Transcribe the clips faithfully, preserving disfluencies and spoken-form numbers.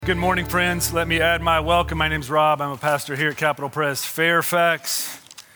Good morning, friends. Let me add my welcome. My name's Rob. I'm a pastor here at Capitol Press Fairfax.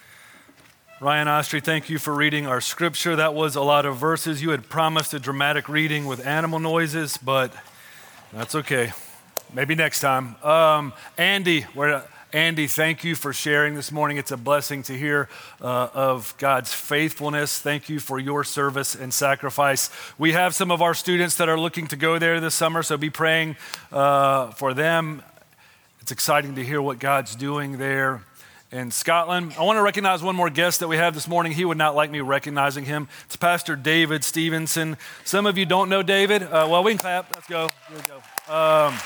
Ryan Ostry, thank you for reading our scripture. That was a lot of verses. You had promised a dramatic reading with animal noises, but that's okay. Maybe next time. Um, Andy, where, Andy, thank you for sharing this morning. It's a blessing to hear uh, of God's faithfulness. Thank you for your service and sacrifice. We have some of our students that are looking to go there this summer, so be praying uh, for them. It's exciting to hear what God's doing there in Scotland. I want to recognize one more guest that we have this morning. He would not like me recognizing him. It's Pastor David Stevenson. Some of you don't know David. Uh, well, we can clap. Let's go. Here we go. Um,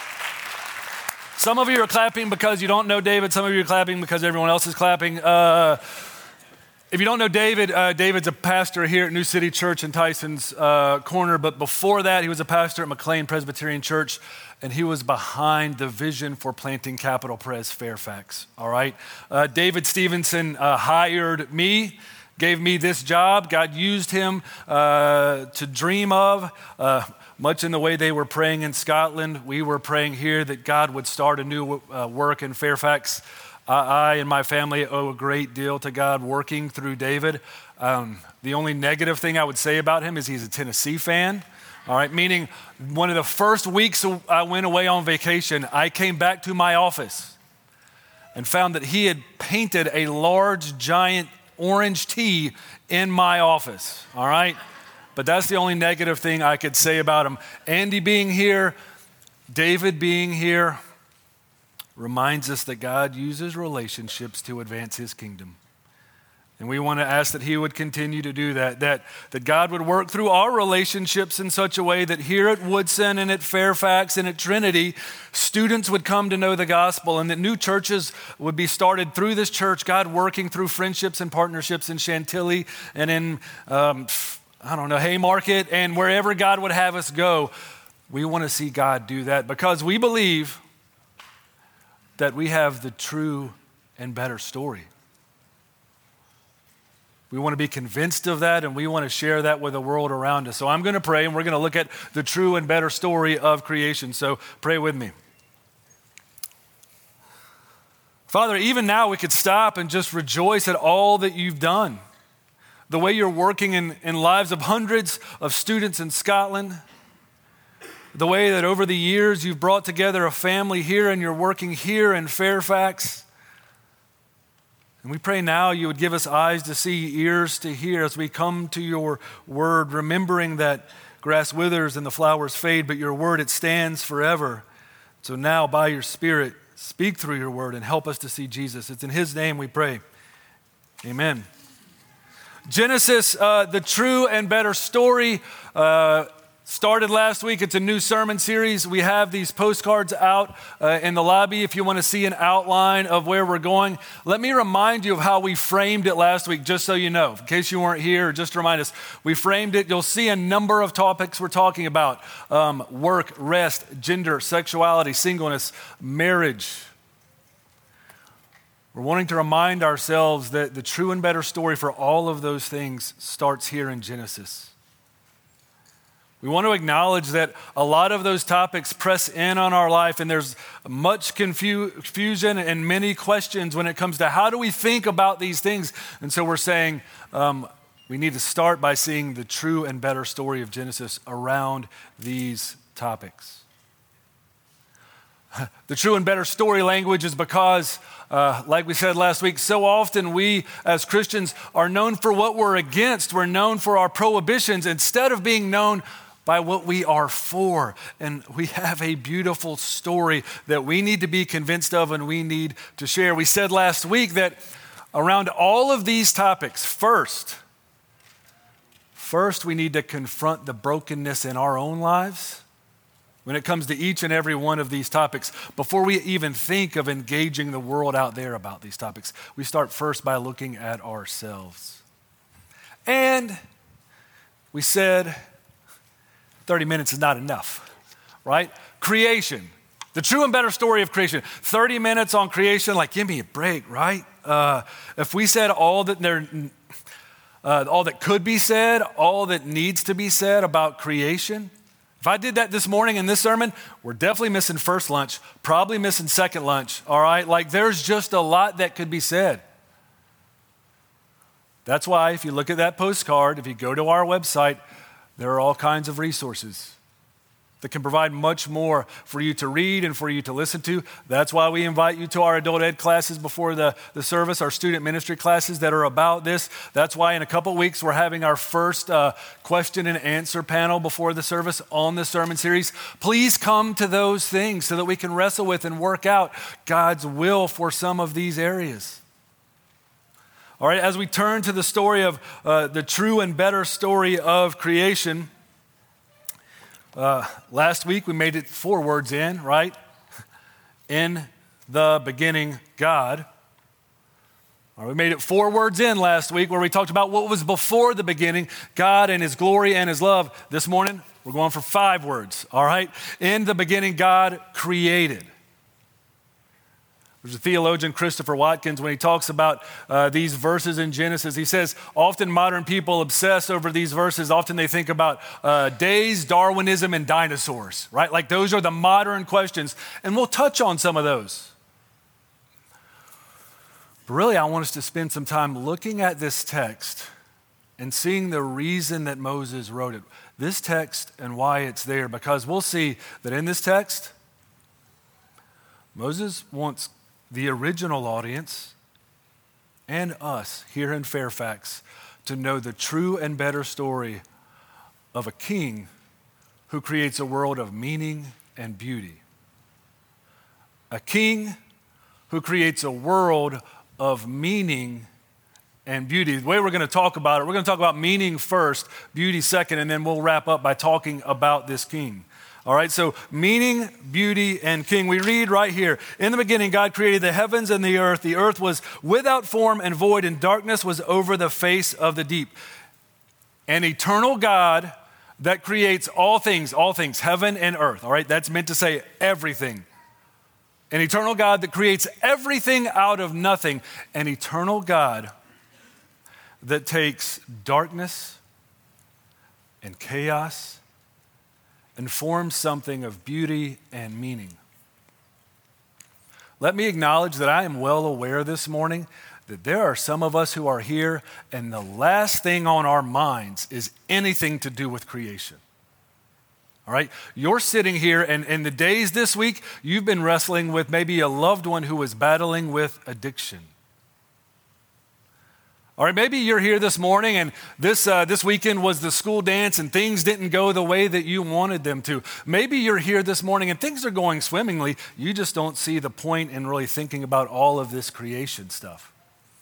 Some of you are clapping because you don't know David. Some of you are clapping because everyone else is clapping. Uh, if you don't know David, uh, David's a pastor here at New City Church in Tyson's uh, Corner. But before that, he was a pastor at McLean Presbyterian Church, and he was behind the vision for planting Capitol Press Fairfax. All right. Uh, David Stevenson uh, hired me, gave me this job. God used him uh, to dream of. Uh, Much in the way they were praying in Scotland, we were praying here that God would start a new uh, work in Fairfax. Uh, I and my family owe a great deal to God working through David. Um, the only negative thing I would say about him is he's a Tennessee fan. All right, meaning one of the first weeks I went away on vacation, I came back to my office and found that he had painted a large, giant orange T in my office. All right. But that's the only negative thing I could say about him. Andy being here, David being here, reminds us that God uses relationships to advance his kingdom. And we want to ask that he would continue to do that, that, that God would work through our relationships in such a way that here at Woodson and at Fairfax and at Trinity, students would come to know the gospel and that new churches would be started through this church, God working through friendships and partnerships in Chantilly and in um, I don't know, Haymarket, and wherever God would have us go, we want to see God do that because we believe that we have the true and better story. We want to be convinced of that, and we want to share that with the world around us. So I'm going to pray, and we're going to look at the true and better story of creation. So pray with me. Father, even now we could stop and just rejoice at all that you've done. The way you're working in, in lives of hundreds of students in Scotland, the way that over the years you've brought together a family here and you're working here in Fairfax. And we pray now you would give us eyes to see, ears to hear as we come to your word, remembering that grass withers and the flowers fade, but your word, it stands forever. So now by your Spirit, speak through your word and help us to see Jesus. It's in his name we pray. Amen. Genesis, uh, the true and better story, uh, started last week. It's a new sermon series. We have these postcards out uh, in the lobby if you want to see an outline of where we're going. Let me remind you of how we framed it last week, just so you know, in case you weren't here, just to remind us. We framed it. You'll see a number of topics we're talking about. Um, work, rest, gender, sexuality, singleness, marriage. We're wanting to remind ourselves that the true and better story for all of those things starts here in Genesis. We want to acknowledge that a lot of those topics press in on our life, and there's much confu- confusion and many questions when it comes to how do we think about these things. And so we're saying um, we need to start by seeing the true and better story of Genesis around these topics. The true and better story language is because, uh, like we said last week, so often we as Christians are known for what we're against. We're known for our prohibitions instead of being known by what we are for. And we have a beautiful story that we need to be convinced of and we need to share. We said last week that around all of these topics, first, first we need to confront the brokenness in our own lives. When it comes to each and every one of these topics, before we even think of engaging the world out there about these topics, we start first by looking at ourselves. And we said thirty minutes is not enough, right? Creation, the true and better story of creation. thirty minutes on creation, like give me a break, right? Uh, if we said all that there, uh, all that could be said, all that needs to be said about creation, If I did that this morning in this sermon, we're definitely missing first lunch, probably missing second lunch, all right? Like there's just a lot that could be said. That's why if you look at that postcard, if you go to our website, there are all kinds of resources that can provide much more for you to read and for you to listen to. That's why we invite you to our adult ed classes before the, the service, our student ministry classes that are about this. That's why in a couple weeks we're having our first uh, question and answer panel before the service on the sermon series. Please come to those things so that we can wrestle with and work out God's will for some of these areas. All right, as we turn to the story of uh, the true and better story of creation, Uh, last week we made it four words in, right? In the beginning, God. All right, we made it four words in last week where we talked about what was before the beginning, God and his glory and his love. This morning, we're going for five words, all right? In the beginning, God created. There's a theologian, Christopher Watkins, when he talks about uh, these verses in Genesis, he says, often modern people obsess over these verses. Often they think about uh, days, Darwinism, and dinosaurs, right? Like those are the modern questions, and we'll touch on some of those. But really, I want us to spend some time looking at this text and seeing the reason that Moses wrote it. This text and why it's there, because we'll see that in this text, Moses wants the original audience and us here in Fairfax to know the true and better story of a king who creates a world of meaning and beauty. A king who creates a world of meaning and beauty. The way we're going to talk about it, we're going to talk about meaning first, beauty second, and then we'll wrap up by talking about this king. All right, so meaning, beauty, and king. We read right here, in the beginning, God created the heavens and the earth. The earth was without form and void, and darkness was over the face of the deep. An eternal God that creates all things, all things, heaven and earth. All right, that's meant to say everything. An eternal God that creates everything out of nothing. An eternal God that takes darkness and chaos and forms something of beauty and meaning. Let me acknowledge that I am well aware this morning that there are some of us who are here and the last thing on our minds is anything to do with creation. All right, you're sitting here and in the days this week, you've been wrestling with maybe a loved one who is battling with addiction. All right, maybe you're here this morning and this uh, this weekend was the school dance and things didn't go the way that you wanted them to. Maybe you're here this morning and things are going swimmingly. You just don't see the point in really thinking about all of this creation stuff.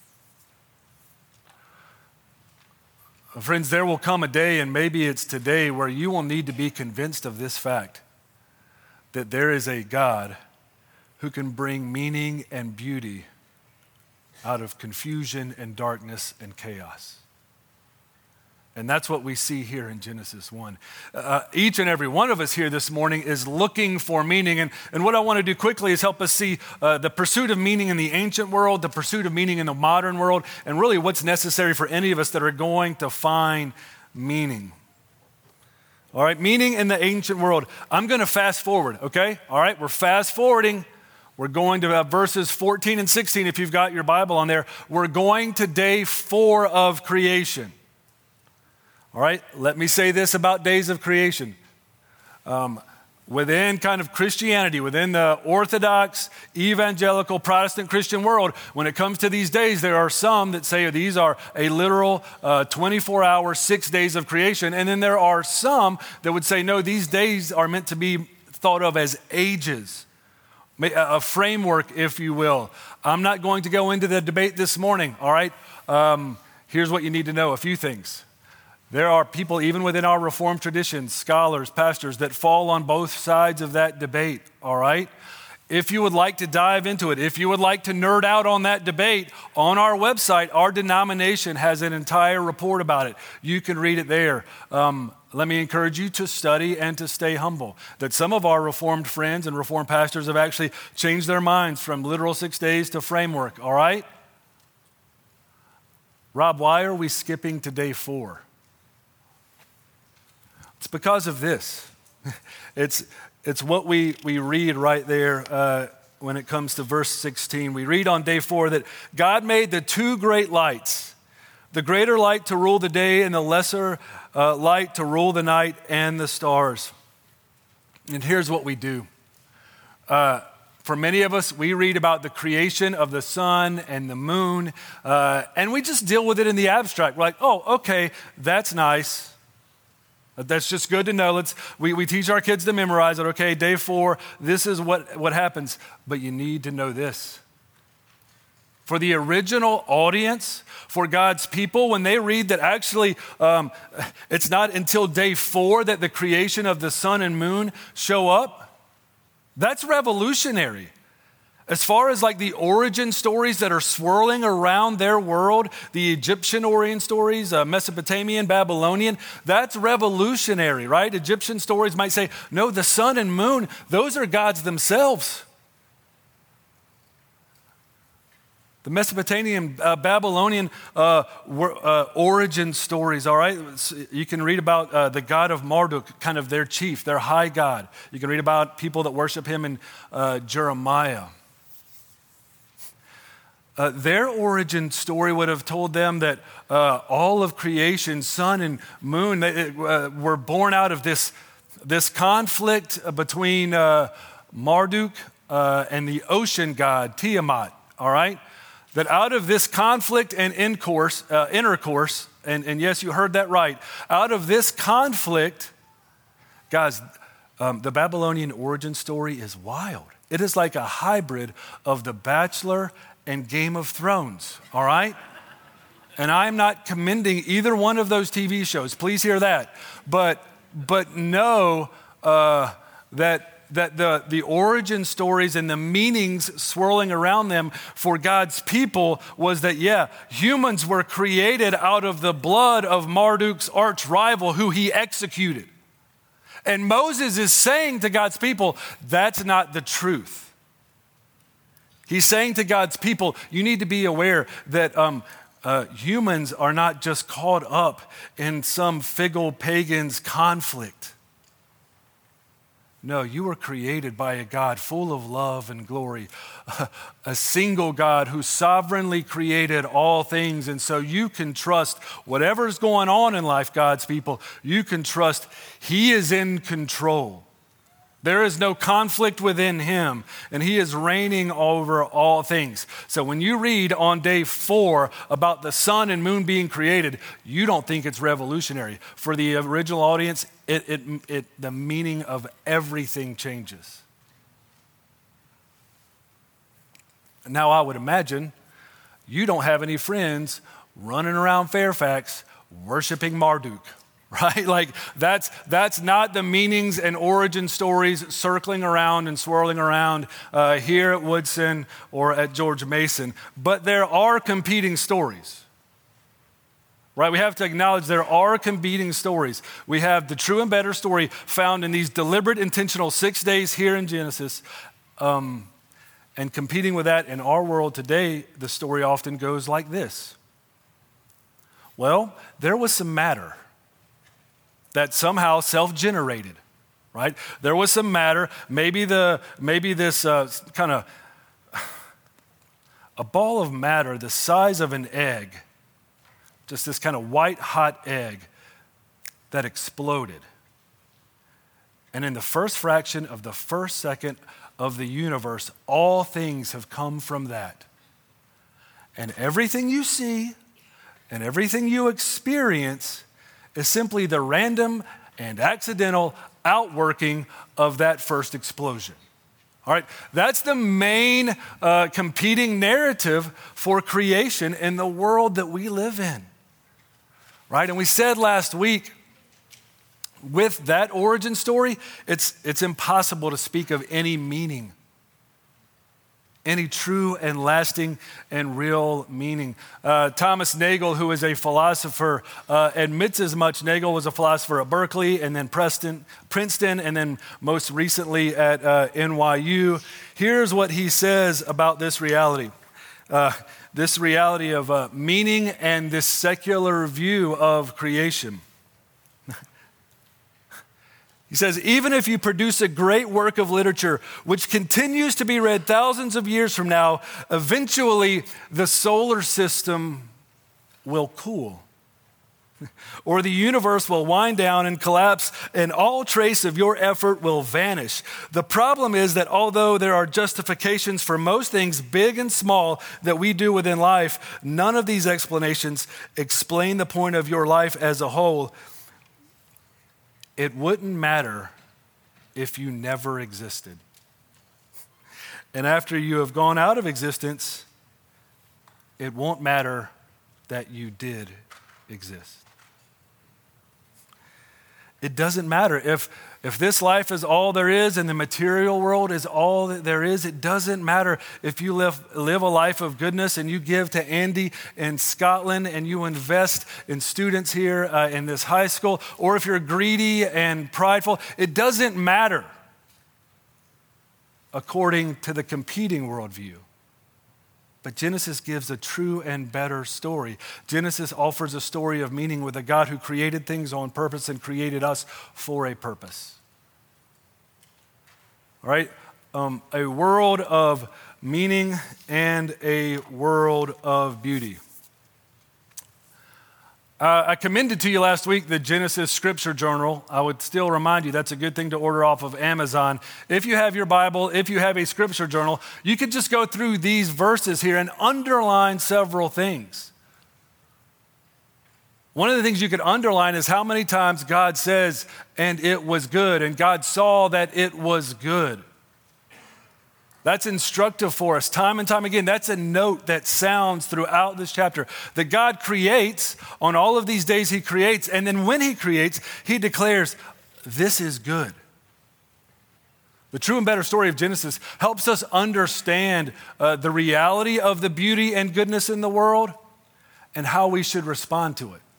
Friends, there will come a day, and maybe it's today, where you will need to be convinced of this fact, that there is a God who can bring meaning and beauty out of confusion and darkness and chaos. And that's what we see here in Genesis one. Uh, each and every one of us here this morning is looking for meaning. And, and what I want to do quickly is help us see uh, the pursuit of meaning in the ancient world, the pursuit of meaning in the modern world, and really what's necessary for any of us that are going to find meaning. All right, meaning in the ancient world. I'm going to fast forward, okay? All right, we're fast forwarding. We're going to uh, verses fourteen and sixteen, if you've got your Bible on there. We're going to day four of creation. All right, let me say this about days of creation. Um, within kind of Christianity, within the Orthodox, evangelical, Protestant Christian world, when it comes to these days, there are some that say these are a literal uh, twenty-four hour, six days of creation. And then there are some that would say, no, these days are meant to be thought of as ages. A framework, if you will. I'm not going to go into the debate this morning, all right? Um, here's what you need to know, a few things. There are people, even within our Reformed traditions, scholars, pastors, that fall on both sides of that debate, all right? If you would like to dive into it, if you would like to nerd out on that debate, on our website, our denomination has an entire report about it. You can read it there. Um, let me encourage you to study and to stay humble. That some of our Reformed friends and Reformed pastors have actually changed their minds from literal six days to framework, all right? Rob, why are we skipping to day four? It's because of this. It's, it's what we, we read right there uh, when it comes to verse sixteen. We read on day four that God made the two great lights, the greater light to rule the day and the lesser uh, light to rule the night and the stars. And here's what we do. Uh, for many of us, we read about the creation of the sun and the moon, uh, and we just deal with it in the abstract. We're like, oh, okay, that's nice. That's just good to know. Let's, we, we teach our kids to memorize it. Okay, day four, this is what, what happens. But you need to know this. For the original audience, for God's people, when they read that actually um, it's not until day four that the creation of the sun and moon show up, that's revolutionary. As far as like the origin stories that are swirling around their world, the Egyptian origin stories, uh, Mesopotamian, Babylonian, that's revolutionary, right? Egyptian stories might say, no, the sun and moon, those are gods themselves. The Mesopotamian, uh, Babylonian uh, were, uh, origin stories, all right? You can read about uh, the god of Marduk, kind of their chief, their high god. You can read about people that worship him in uh, Jeremiah. Uh, their origin story would have told them that uh, all of creation, sun and moon, they, uh, were born out of this, this conflict between uh, Marduk uh, and the ocean god, Tiamat, all right? That out of this conflict and intercourse, uh, intercourse and, and yes, you heard that right, out of this conflict, guys, um, the Babylonian origin story is wild. It is like a hybrid of The Bachelor and Game of Thrones, all right? And I'm not commending either one of those T V shows. Please hear that. But but know uh, that that the, the origin stories and the meanings swirling around them for God's people was that, yeah, humans were created out of the blood of Marduk's arch rival who he executed. And Moses is saying to God's people, that's not the truth. He's saying to God's people, you need to be aware that um, uh, humans are not just caught up in some fickle pagan's conflict. No, you were created by a God full of love and glory, a single God who sovereignly created all things. And so you can trust whatever's going on in life, God's people, you can trust He is in control. There is no conflict within Him, and He is reigning over all things. So when you read on day four about the sun and moon being created, you don't think it's revolutionary. For the original audience, it, it, it, the meaning of everything changes. Now I would imagine you don't have any friends running around Fairfax worshiping Marduk. Right? Like that's that's not the meanings and origin stories circling around and swirling around uh, here at Woodson or at George Mason. But there are competing stories. Right? We have to acknowledge there are competing stories. We have the true and better story found in these deliberate, intentional six days here in Genesis. Um, and competing with that in our world today, the story often goes like this. Well, there was some matter that somehow self-generated, right? There was some matter, maybe the maybe this uh, kind of a ball of matter the size of an egg, just this kind of white hot egg that exploded. And in the first fraction of the first second of the universe, all things have come from that. And everything you see and everything you experience is simply the random and accidental outworking of that first explosion. All right, that's the main uh, competing narrative for creation in the world that we live in. Right, and we said last week, with that origin story, it's, it's impossible to speak of any meaning. Any true and lasting and real meaning. Uh, Thomas Nagel, who is a philosopher, uh, admits as much. Nagel was a philosopher at Berkeley and then Preston, Princeton, and then most recently at uh, N Y U. Here's what he says about this reality. Uh, this reality of uh, meaning and this secular view of creation. He says, even if you produce a great work of literature, which continues to be read thousands of years from now, eventually the solar system will cool. Or the universe will wind down and collapse, and all trace of your effort will vanish. The problem is that although there are justifications for most things, big and small, that we do within life, none of these explanations explain the point of your life as a whole. It wouldn't matter if you never existed. And after you have gone out of existence, it won't matter that you did exist. It doesn't matter if, if this life is all there is and the material world is all that there is. It doesn't matter if you live, live a life of goodness and you give to Andy in Scotland and you invest in students here uh, in this high school, or if you're greedy and prideful. It doesn't matter according to the competing worldview. But Genesis gives a true and better story. Genesis offers a story of meaning with a God who created things on purpose and created us for a purpose. All right? Um, a world of meaning and a world of beauty. Uh, I commended to you last week the Genesis Scripture Journal. I would still remind you that's a good thing to order off of Amazon. If you have your Bible, if you have a Scripture Journal, you could just go through these verses here and underline several things. One of the things you could underline is how many times God says, and it was good, and God saw that it was good. That's instructive for us time and time again. That's a note that sounds throughout this chapter that God creates on all of these days he creates. And then when he creates, he declares, this is good. The true and better story of Genesis helps us understand uh, the reality of the beauty and goodness in the world and how we should respond to it.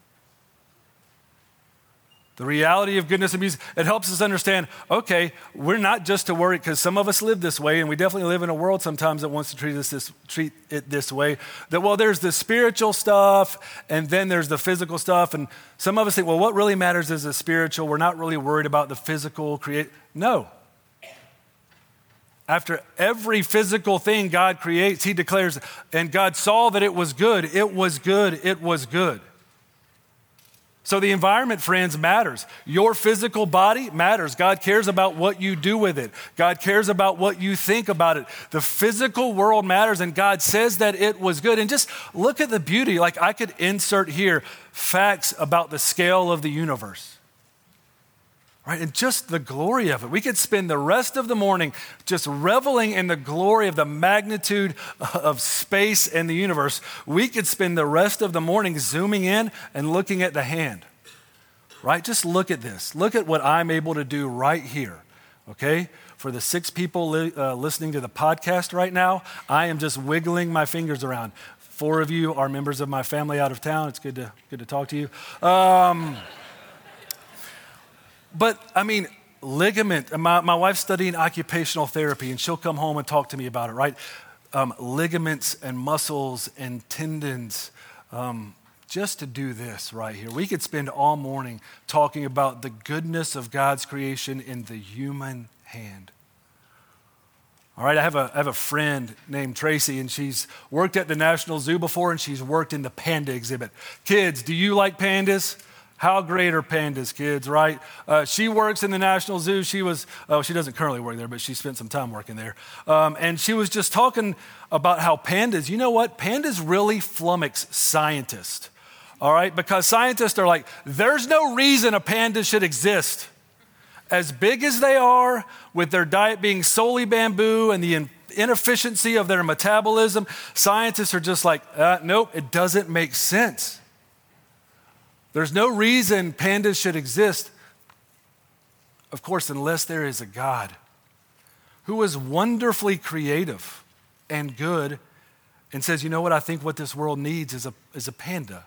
The reality of goodness and beauty, it helps us understand, okay, we're not just to worry, because some of us live this way, and we definitely live in a world sometimes that wants to treat us this, treat it this way, that, well, there's the spiritual stuff, and then there's the physical stuff, and some of us think, well, what really matters is the spiritual. We're not really worried about the physical create. No. After every physical thing God creates, he declares, and God saw that it was good, it was good, it was good. So the environment, friends, matters. Your physical body matters. God cares about what you do with it. God cares about what you think about it. The physical world matters, and God says that it was good. And just look at the beauty. Like, I could insert here facts about the scale of the universe. Right? And just the glory of it. We could spend the rest of the morning just reveling in the glory of the magnitude of space and the universe. We could spend the rest of the morning zooming in and looking at the hand. Right? Just look at this. Look at what I'm able to do right here. Okay? For the six people li- uh, listening to the podcast right now, I am just wiggling my fingers around. Four of you are members of my family out of town. It's good to good to talk to you. Um, But, I mean, ligament, my, my wife's studying occupational therapy, and she'll come home and talk to me about it, right? Um, ligaments and muscles and tendons, um, just to do this right here. We could spend all morning talking about the goodness of God's creation in the human hand. All right, I have a, I have a friend named Tracy, and she's worked at the National Zoo before, and she's worked in the panda exhibit. Kids, do you like pandas? How great are pandas, kids, right? Uh, she works in the National Zoo. She was, oh, she doesn't currently work there, but she spent some time working there. Um, and she was just talking about how pandas, you know what? Pandas really flummox scientists, all right? Because scientists are like, there's no reason a panda should exist. As big as they are, with their diet being solely bamboo and the in- inefficiency of their metabolism, scientists are just like, uh, nope, it doesn't make sense. There's no reason pandas should exist, of course, unless there is a God who is wonderfully creative and good and says, you know what, I think what this world needs is a, is a panda.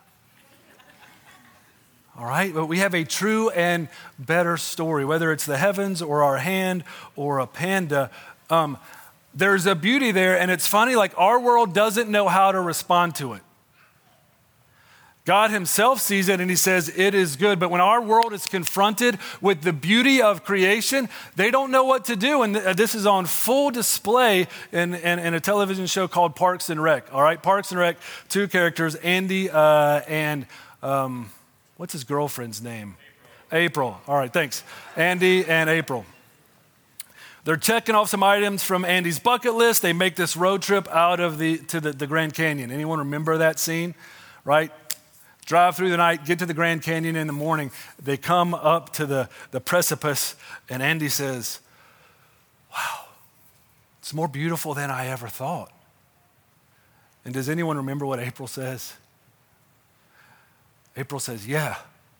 All right, but we have a true and better story, whether it's the heavens or our hand or a panda. Um, there's a beauty there, and it's funny, like our world doesn't know how to respond to it. God himself sees it and he says it is good. But when our world is confronted with the beauty of creation, they don't know what to do. And th- this is on full display in, in, in a television show called Parks and Rec. All right, Parks and Rec, two characters, Andy uh, and um, what's his girlfriend's name? April. April. All right, thanks. Andy and April. They're checking off some items from Andy's bucket list. They make this road trip out of the to the, the Grand Canyon. Anyone remember that scene? Right? Drive through the night, get to the Grand Canyon in the morning. They come up to the, the precipice, and Andy says, wow, it's more beautiful than I ever thought. And does anyone remember what April says? April says, yeah.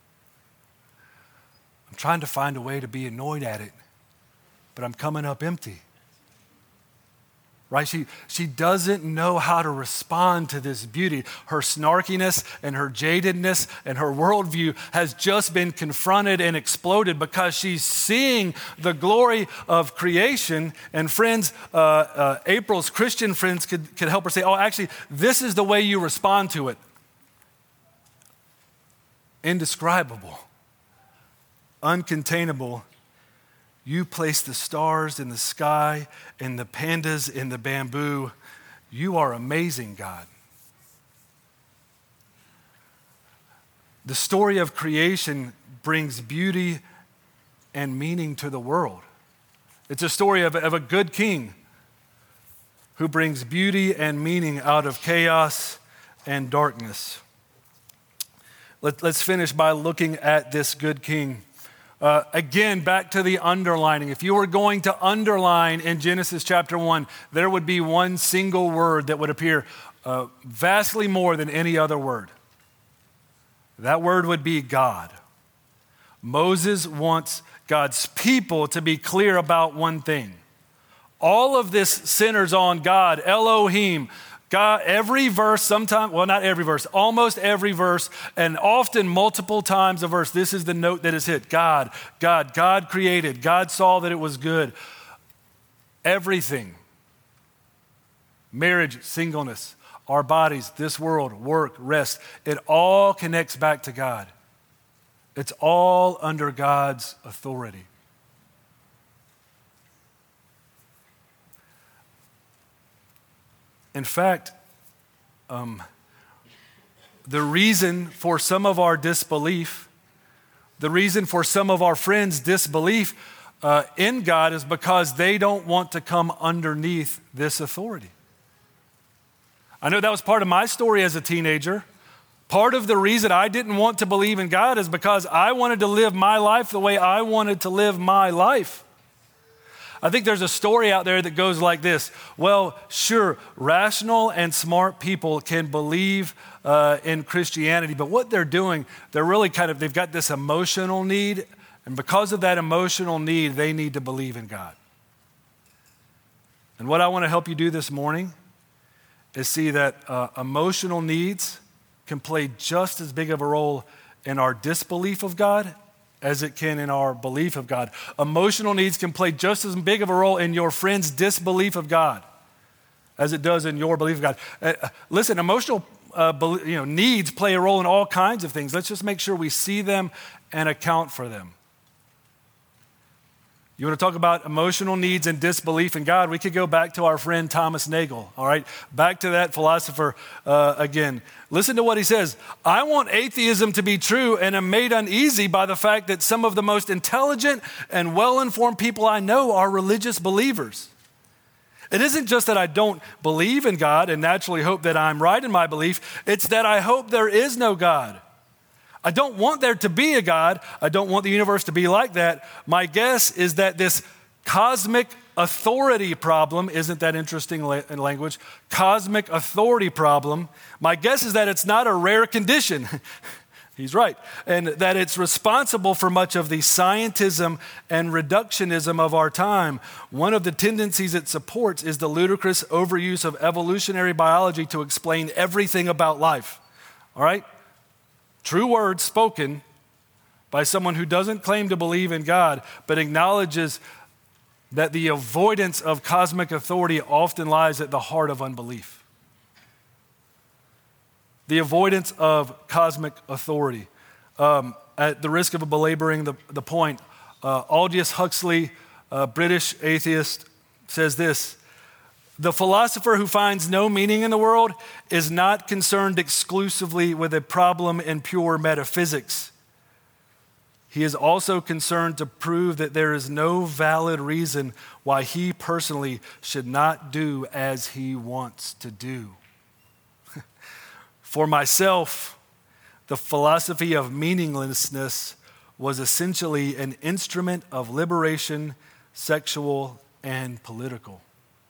I'm trying to find a way to be annoyed at it, but I'm coming up empty. Right? She, she doesn't know how to respond to this beauty. Her snarkiness and her jadedness and her worldview has just been confronted and exploded because she's seeing the glory of creation. And friends, uh, uh, April's Christian friends could, could help her say, oh, actually, this is the way you respond to it. Indescribable, uncontainable. You place the stars in the sky and the pandas in the bamboo. You are amazing, God. The story of creation brings beauty and meaning to the world. It's a story of, of a good king who brings beauty and meaning out of chaos and darkness. Let, let's finish by looking at this good king. Uh, again, back to the underlining. If you were going to underline in Genesis chapter one, there would be one single word that would appear uh, vastly more than any other word. That word would be God. Moses wants God's people to be clear about one thing. All of this centers on God, Elohim. God, every verse, sometimes, well, not every verse, almost every verse, and often multiple times a verse, this is the note that is hit. God, God, God created. God saw that it was good. Everything. Marriage, singleness, our bodies, this world, work, rest. It all connects back to God. It's all under God's authority. In fact, um, the reason for some of our disbelief, the reason for some of our friends' disbelief uh, in God is because they don't want to come underneath this authority. I know that was part of my story as a teenager. Part of the reason I didn't want to believe in God is because I wanted to live my life the way I wanted to live my life. I think there's a story out there that goes like this. Well, sure, rational and smart people can believe uh, in Christianity, but what they're doing, they're really kind of, they've got this emotional need, and because of that emotional need, they need to believe in God. And what I want to help you do this morning is see that uh, emotional needs can play just as big of a role in our disbelief of God as it can in our belief of God. Emotional needs can play just as big of a role in your friend's disbelief of God as it does in your belief of God. Uh, listen, emotional uh, you know, needs play a role in all kinds of things. Let's just make sure we see them and account for them. You want to talk about emotional needs and disbelief in God? We could go back to our friend Thomas Nagel, all right? Back to that philosopher uh, again. Listen to what he says. I want atheism to be true and am made uneasy by the fact that some of the most intelligent and well-informed people I know are religious believers. It isn't just that I don't believe in God and naturally hope that I'm right in my belief. It's that I hope there is no God. I don't want there to be a God. I don't want the universe to be like that. My guess is that this cosmic authority problem, isn't that interesting in language? Cosmic authority problem. My guess is that it's not a rare condition. He's right. And that it's responsible for much of the scientism and reductionism of our time. One of the tendencies it supports is the ludicrous overuse of evolutionary biology to explain everything about life. All right? True words spoken by someone who doesn't claim to believe in God, but acknowledges that the avoidance of cosmic authority often lies at the heart of unbelief. the avoidance of cosmic authority. Um, at the risk of belaboring the, the point, uh, Aldous Huxley, a British atheist, says this: the philosopher who finds no meaning in the world is not concerned exclusively with a problem in pure metaphysics. He is also concerned to prove that there is no valid reason why he personally should not do as he wants to do. For myself, the philosophy of meaninglessness was essentially an instrument of liberation, sexual and political.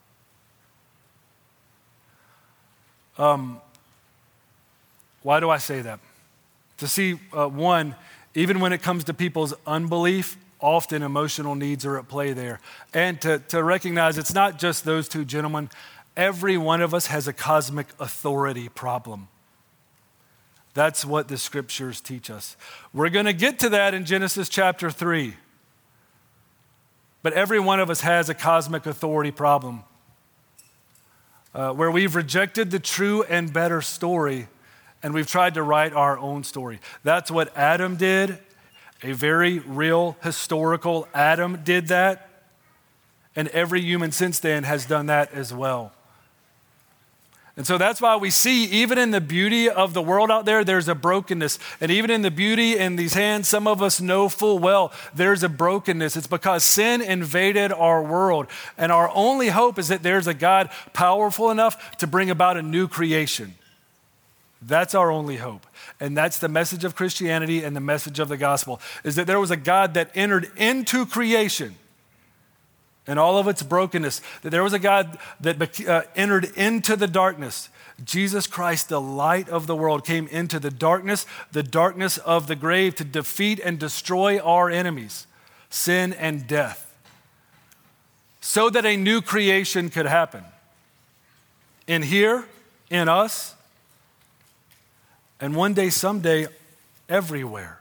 Um, why do I say that? To see, uh, one, even when it comes to people's unbelief, often emotional needs are at play there. And to, to recognize it's not just those two gentlemen. Every one of us has a cosmic authority problem. That's what the scriptures teach us. We're going to get to that in Genesis chapter three. But every one of us has a cosmic authority problem uh, where we've rejected the true and better story and we've tried to write our own story. That's what Adam did. A very real, historical Adam did that. And every human since then has done that as well. And so that's why we see, even in the beauty of the world out there, there's a brokenness. And even in the beauty in these hands, some of us know full well there's a brokenness. It's because sin invaded our world. And our only hope is that there's a God powerful enough to bring about a new creation. That's our only hope. And that's the message of Christianity and the message of the gospel, is that there was a God that entered into creation and all of its brokenness, that there was a God that uh, entered into the darkness. Jesus Christ, the light of the world, came into the darkness, the darkness of the grave, to defeat and destroy our enemies, sin and death, so that a new creation could happen in here, in us, and one day, someday, everywhere.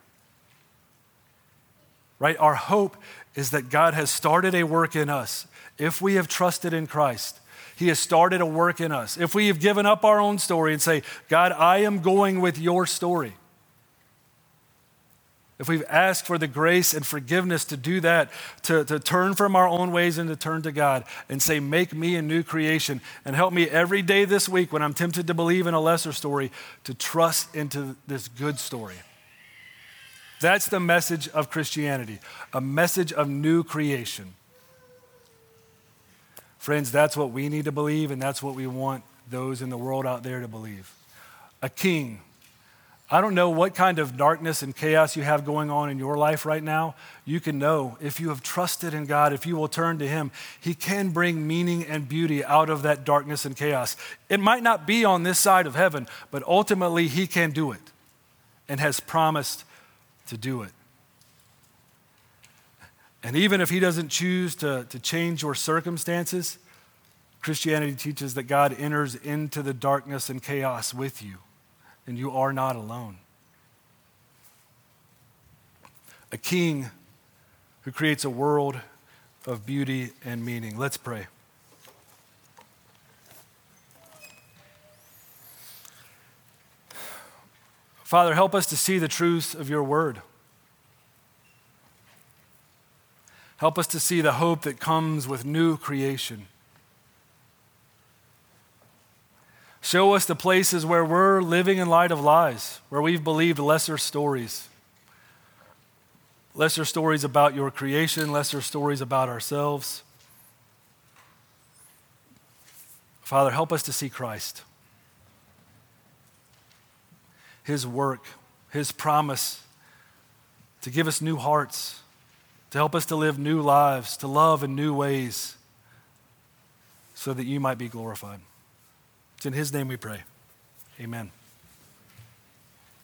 Right? Our hope is that God has started a work in us. If we have trusted in Christ, He has started a work in us. If we have given up our own story and say, God, I am going with your story. If we've asked for the grace and forgiveness to do that, to, to turn from our own ways and to turn to God and say, make me a new creation and help me every day this week when I'm tempted to believe in a lesser story, to trust into this good story. That's the message of Christianity, a message of new creation. Friends, that's what we need to believe, and that's what we want those in the world out there to believe. A king. I don't know what kind of darkness and chaos you have going on in your life right now. You can know if you have trusted in God, if you will turn to Him, He can bring meaning and beauty out of that darkness and chaos. It might not be on this side of heaven, but ultimately He can do it and has promised to do it. And even if He doesn't choose to, to change your circumstances, Christianity teaches that God enters into the darkness and chaos with you, and you are not alone. A king who creates a world of beauty and meaning. Let's pray. Father, help us to see the truths of your word. Help us to see the hope that comes with new creation. Show us the places where we're living in light of lies, where we've believed lesser stories. Lesser stories about your creation, lesser stories about ourselves. Father, help us to see Christ. His work, His promise to give us new hearts, to help us to live new lives, to love in new ways, so that you might be glorified. It's in His name we pray. Amen.